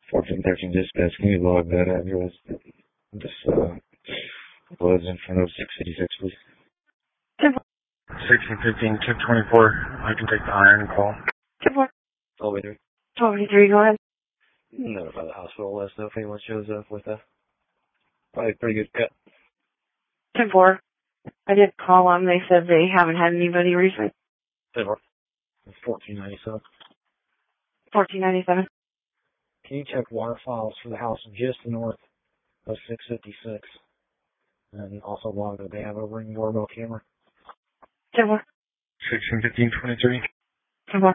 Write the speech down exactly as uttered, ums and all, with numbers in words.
fourteen thirteen dispatch, can you log that address? This uh, was in front of six eighty-six, please. sixteen fifteen, two twenty-four. I can take the iron call. twelve eighty-three. twelve eighty-three, go ahead. Notify the hospital, let us know if anyone shows up with a probably pretty good cut. ten four. I did call them. They said they haven't had anybody recently. ten four. fourteen ninety-seven. fourteen ninety-seven. Can you check water files for the house just north of six fifty-six? And also log that they have a ring doorbell camera. ten four. sixteen fifteen twenty-three. ten four.